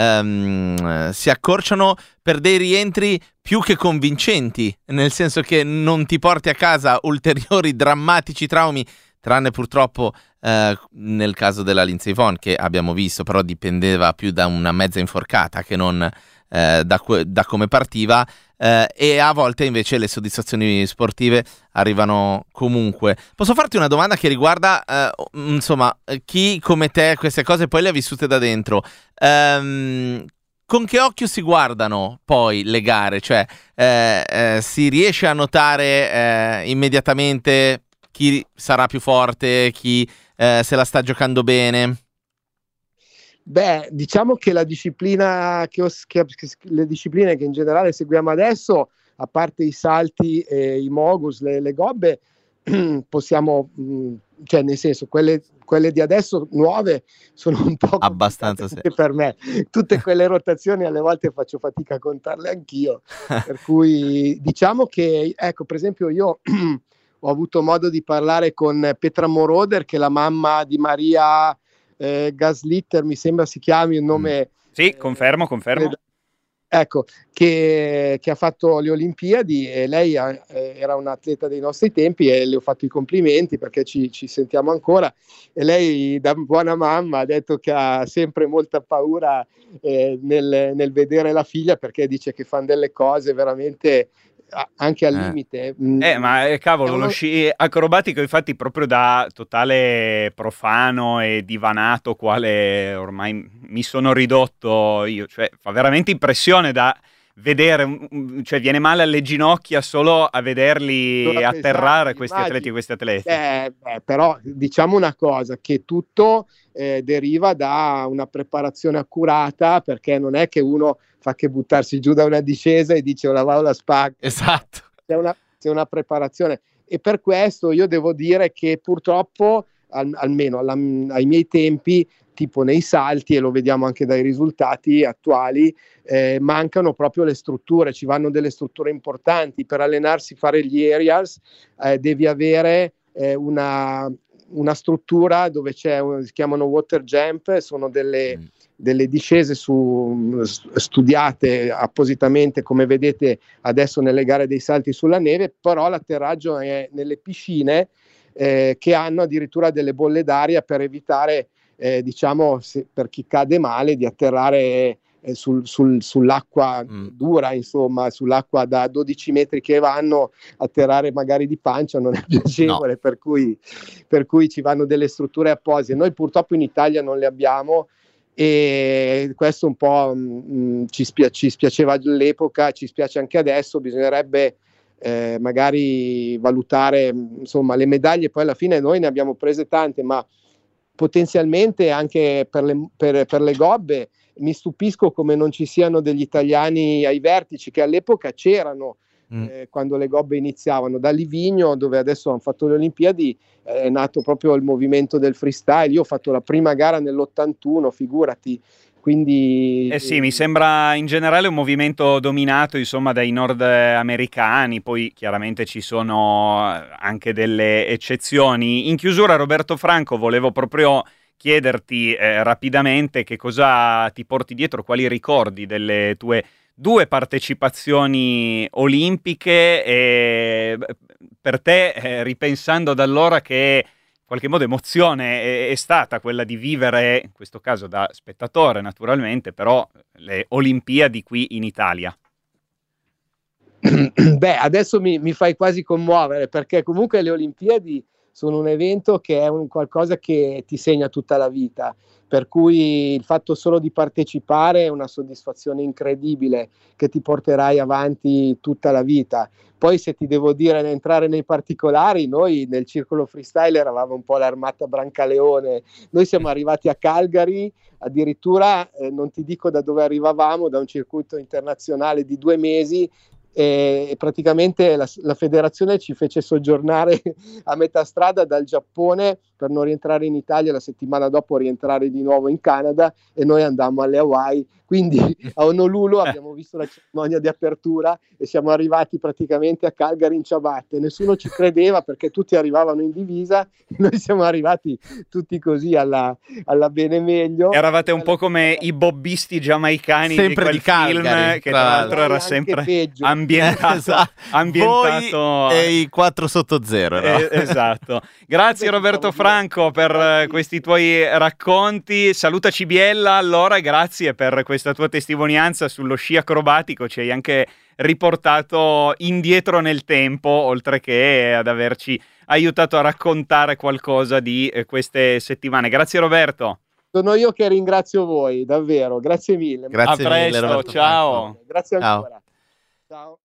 si accorciano per dei rientri più che convincenti, nel senso che non ti porti a casa ulteriori drammatici traumi, tranne purtroppo nel caso della Lindsey Vonn, che abbiamo visto però dipendeva più da una mezza inforcata che non da come partiva, e a volte invece le soddisfazioni sportive arrivano comunque. Posso farti una domanda che riguarda insomma chi come te queste cose poi le ha vissute da dentro? Con che occhio si guardano poi le gare? Cioè si riesce a notare immediatamente chi sarà più forte, chi se la sta giocando bene? Beh, diciamo che la disciplina le discipline che in generale seguiamo adesso, a parte i salti e i mogus, le gobbe, possiamo, cioè nel senso, quelle di adesso nuove sono un po' abbastanza per me. Tutte quelle rotazioni alle volte faccio fatica a contarle anch'io, per cui diciamo che, ecco, per esempio io ho avuto modo di parlare con Petra Moroder, che è la mamma di Maria Gaslitter, mi sembra si chiami un nome. Sì, confermo. Ecco, che ha fatto le Olimpiadi e lei era un'atleta dei nostri tempi e le ho fatto i complimenti perché ci sentiamo ancora, e lei da buona mamma ha detto che ha sempre molta paura nel vedere la figlia, perché dice che fanno delle cose veramente anche al limite. Ma cavolo, lo sci acrobatico infatti proprio da totale profano e divanato quale ormai mi sono ridotto io, cioè fa veramente impressione da vedere, cioè viene male alle ginocchia solo a vederli atterrare questi atleti e questi atleti. Però diciamo una cosa, che tutto deriva da una preparazione accurata, perché non è che uno fa che buttarsi giù da una discesa e dice la va o la spacca. Esatto. c'è una preparazione, e per questo io devo dire che purtroppo almeno ai miei tempi, tipo nei salti, e lo vediamo anche dai risultati attuali, mancano proprio le strutture, ci vanno delle strutture importanti. Per allenarsi, fare gli aerials, devi avere una struttura dove si chiamano water jump, sono delle discese studiate appositamente, come vedete adesso nelle gare dei salti sulla neve, però l'atterraggio è nelle piscine che hanno addirittura delle bolle d'aria per evitare, per chi cade male, di atterrare sull'acqua dura, insomma, sull'acqua da 12 metri che vanno, atterrare magari di pancia non è piacevole, no. per cui ci vanno delle strutture apposite. Noi purtroppo in Italia non le abbiamo, e questo un po' ci spiaceva all'epoca, ci spiace anche adesso. Bisognerebbe magari valutare, insomma, le medaglie. Poi alla fine noi ne abbiamo prese tante, ma potenzialmente anche per le gobbe mi stupisco come non ci siano degli italiani ai vertici, che all'epoca c'erano quando le gobbe iniziavano. Da Livigno, dove adesso hanno fatto le Olimpiadi, è nato proprio il movimento del freestyle. Io ho fatto la prima gara nell'81, figurati. Quindi sì, mi sembra in generale un movimento dominato, insomma, dai nordamericani. Poi chiaramente ci sono anche delle eccezioni. In chiusura, Roberto Franco, volevo proprio chiederti rapidamente che cosa ti porti dietro, quali ricordi delle tue 2 partecipazioni olimpiche, e per te, ripensando ad allora, che in qualche modo emozione è stata quella di vivere, in questo caso da spettatore naturalmente, però le Olimpiadi qui in Italia? Beh, adesso mi fai quasi commuovere, perché comunque le Olimpiadi sono un evento che è un qualcosa che ti segna tutta la vita, per cui il fatto solo di partecipare è una soddisfazione incredibile che ti porterai avanti tutta la vita. Poi, se ti devo dire, entrare nei particolari, noi nel circolo freestyle eravamo un po' l'armata Brancaleone. Noi siamo arrivati a Calgary, addirittura non ti dico da dove arrivavamo, da un circuito internazionale di 2 mesi, e praticamente la federazione ci fece soggiornare a metà strada dal Giappone per non rientrare in Italia, la settimana dopo rientrare di nuovo in Canada, e noi andammo alle Hawaii. Quindi a Honolulu abbiamo visto la cerimonia di apertura e siamo arrivati praticamente a Calgary in ciabatte. Nessuno ci credeva, perché tutti arrivavano in divisa, e noi siamo arrivati tutti così alla bene meglio. Eravate un po' come i bobbisti giamaicani sempre di quel film, che tra l'altro era sempre ambientato Voi e i 4 sotto 0. Esatto. Grazie Roberto Franco per questi tuoi racconti. Salutaci Biella allora, e grazie per questa tua testimonianza sullo sci acrobatico. Ci hai anche riportato indietro nel tempo, oltre che ad averci aiutato a raccontare qualcosa di queste settimane. Grazie Roberto. Sono io che ringrazio voi, davvero, grazie mille. Grazie a presto, mille, ciao. Franco. Grazie ancora. Ciao.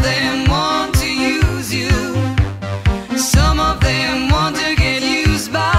Some of them want to get used by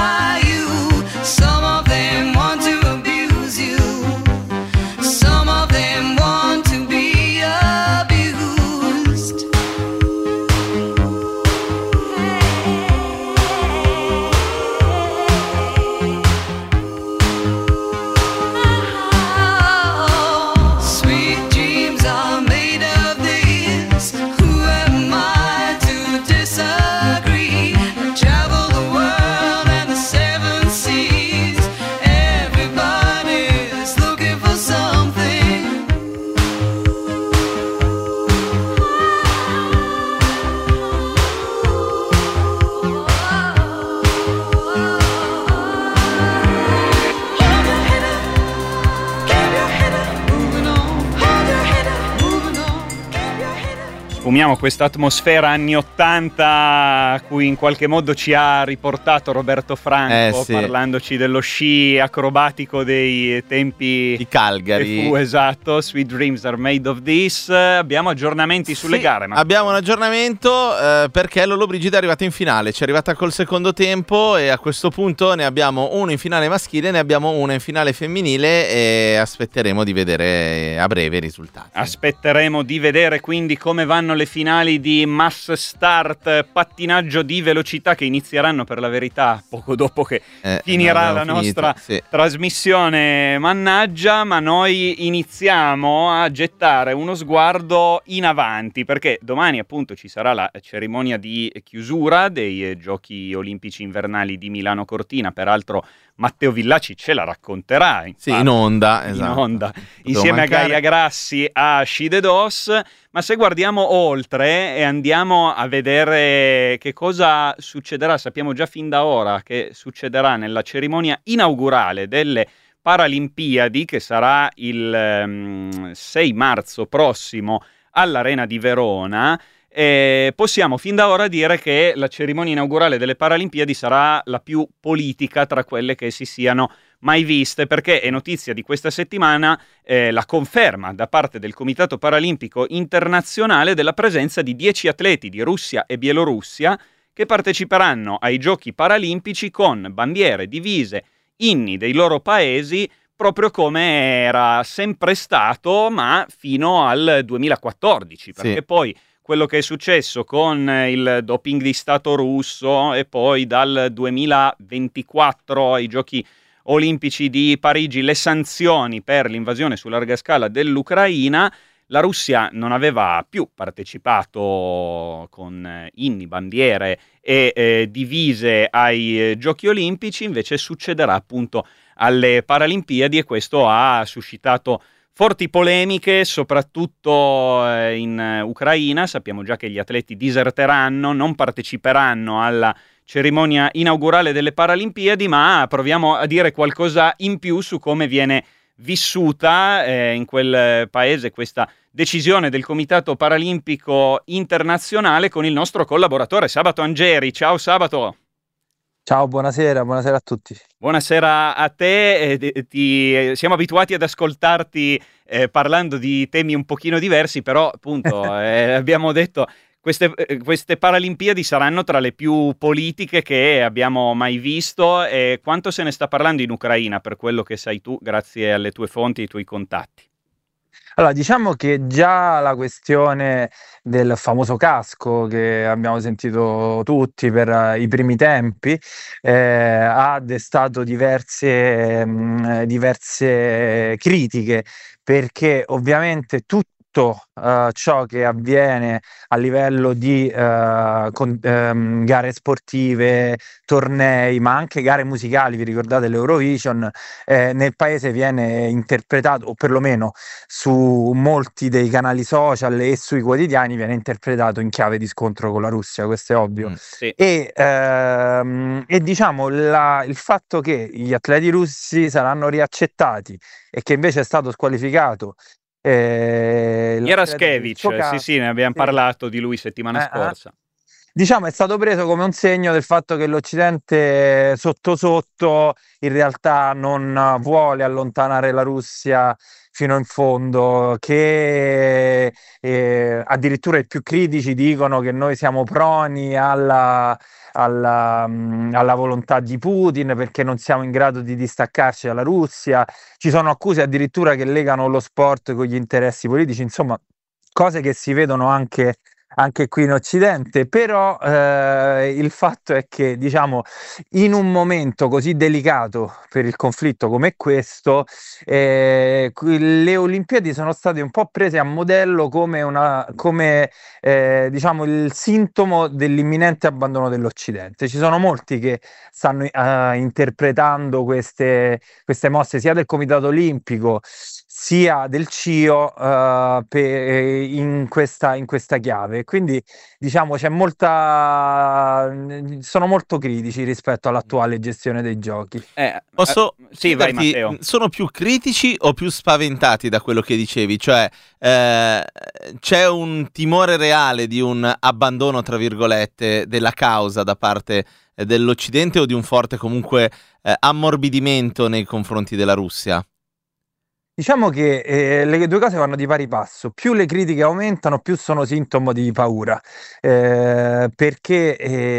profumiamo questa atmosfera anni 80 a cui in qualche modo ci ha riportato Roberto Franco, sì, parlandoci dello sci acrobatico dei tempi di Calgary. Esatto, Sweet Dreams Are Made of This. Abbiamo aggiornamenti sulle gare, Matteo. Abbiamo un aggiornamento perché Lollobrigida è arrivata in finale, ci è arrivata col secondo tempo e a questo punto ne abbiamo uno in finale maschile, ne abbiamo uno in finale femminile e aspetteremo di vedere a breve i risultati. Aspetteremo di vedere quindi come vanno le finali di mass start, pattinaggio di velocità, che inizieranno per la verità poco dopo che finirà la nostra trasmissione, mannaggia, ma noi iniziamo a gettare uno sguardo in avanti, perché domani appunto ci sarà la cerimonia di chiusura dei Giochi Olimpici Invernali di Milano Cortina. Peraltro Matteo Villaci ce la racconterà in onda, esatto, in onda insieme a Gaia Grassi a Sci de Dos. Ma se guardiamo oltre e andiamo a vedere che cosa succederà, sappiamo già fin da ora che succederà nella cerimonia inaugurale delle Paralimpiadi, che sarà il 6 marzo prossimo all'Arena di Verona. Possiamo fin da ora dire che la cerimonia inaugurale delle Paralimpiadi sarà la più politica tra quelle che si siano mai viste, perché è notizia di questa settimana la conferma da parte del Comitato Paralimpico Internazionale della presenza di 10 atleti di Russia e Bielorussia che parteciperanno ai Giochi Paralimpici con bandiere, divise, inni dei loro paesi, proprio come era sempre stato, ma fino al 2014, perché poi quello che è successo con il doping di Stato russo e poi dal 2024 ai Giochi Olimpici di Parigi le sanzioni per l'invasione su larga scala dell'Ucraina, la Russia non aveva più partecipato con inni, bandiere e divise ai Giochi Olimpici. Invece succederà appunto alle Paralimpiadi e questo ha suscitato forti polemiche, soprattutto in Ucraina. Sappiamo già che gli atleti diserteranno, non parteciperanno alla cerimonia inaugurale delle Paralimpiadi, ma proviamo a dire qualcosa in più su come viene vissuta in quel paese questa decisione del Comitato Paralimpico Internazionale con il nostro collaboratore Sabato Angeri. Ciao Sabato! Ciao, buonasera a tutti. Buonasera a te, siamo abituati ad ascoltarti parlando di temi un pochino diversi, però appunto abbiamo detto queste Paralimpiadi saranno tra le più politiche che abbiamo mai visto. E quanto se ne sta parlando in Ucraina, per quello che sai tu, grazie alle tue fonti e ai tuoi contatti? Allora, diciamo che già la questione del famoso casco che abbiamo sentito tutti per i primi tempi ha destato diverse critiche, perché ovviamente ciò che avviene a livello di gare sportive, tornei, ma anche gare musicali, vi ricordate l'Eurovision, nel paese viene interpretato, o perlomeno su molti dei canali social e sui quotidiani viene interpretato in chiave di scontro con la Russia, questo è ovvio. E diciamo il fatto che gli atleti russi saranno riaccettati e che invece è stato squalificato Jaraskevich, sì, ne abbiamo parlato di lui settimana scorsa. Diciamo è stato preso come un segno del fatto che l'Occidente sotto sotto in realtà non vuole allontanare la Russia fino in fondo, che addirittura i più critici dicono che noi siamo proni alla volontà di Putin perché non siamo in grado di distaccarci dalla Russia. Ci sono accuse addirittura che legano lo sport con gli interessi politici, insomma cose che si vedono anche qui in Occidente. Però il fatto è che, diciamo, in un momento così delicato per il conflitto come questo, le Olimpiadi sono state un po' prese a modello come diciamo il sintomo dell'imminente abbandono dell'Occidente. Ci sono molti che stanno interpretando queste mosse sia del Comitato Olimpico sia del CIO in questa chiave. quindi diciamo sono molto critici rispetto all'attuale gestione dei giochi. Sì, vai Matteo. Sono più critici o più spaventati da quello che dicevi? Cioè c'è un timore reale di un abbandono, tra virgolette, della causa da parte dell'Occidente o di un forte comunque ammorbidimento nei confronti della Russia? Diciamo che le due cose vanno di pari passo. Più le critiche aumentano, più sono sintomo di paura, perché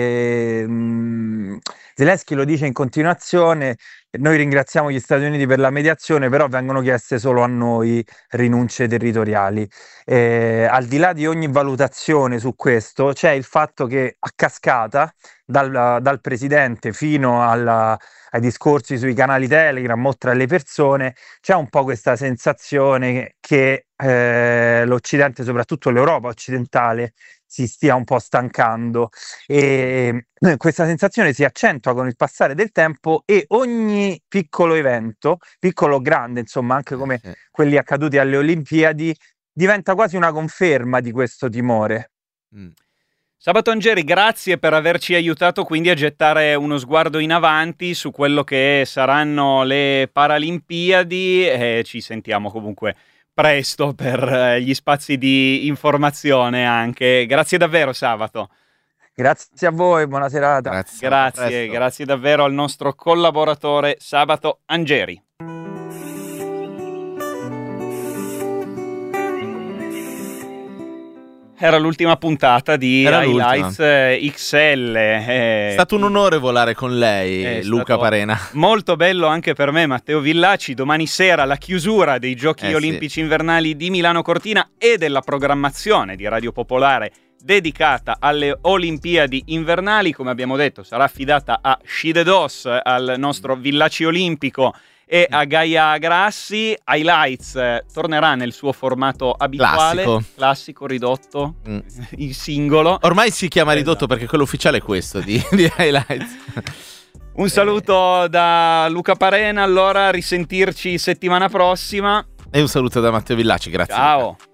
Zelensky lo dice in continuazione: noi ringraziamo gli Stati Uniti per la mediazione, però vengono chieste solo a noi rinunce territoriali. Al di là di ogni valutazione su questo, c'è il fatto che a cascata, dal presidente fino ai discorsi sui canali Telegram o tra le persone, c'è un po' questa sensazione che l'Occidente, soprattutto l'Europa occidentale, si stia un po' stancando, e questa sensazione si accentua con il passare del tempo, e ogni piccolo evento, piccolo o grande, insomma, anche come quelli accaduti alle Olimpiadi, diventa quasi una conferma di questo timore. Sabato Angeri, grazie per averci aiutato quindi a gettare uno sguardo in avanti su quello che saranno le Paralimpiadi, e ci sentiamo comunque presto per gli spazi di informazione anche. Grazie davvero, Sabato. Grazie a voi, buona serata. Grazie davvero al nostro collaboratore Sabato Angeri. Era l'ultima puntata di Highlights XL. È stato un onore volare con lei, Luca Parena. Molto bello anche per me, Matteo Villaci. Domani sera la chiusura dei Giochi Olimpici Invernali di Milano Cortina e della programmazione di Radio Popolare dedicata alle Olimpiadi Invernali. Come abbiamo detto, sarà affidata a Scidedos, al nostro Villaci Olimpico, e a Gaia Grassi. Highlights tornerà nel suo formato abituale, classico ridotto, in singolo. Ormai si chiama ridotto perché quello ufficiale è questo di Highlights. Un saluto da Luca Parena, allora risentirci settimana prossima. E un saluto da Matteo Villaci, grazie. Ciao.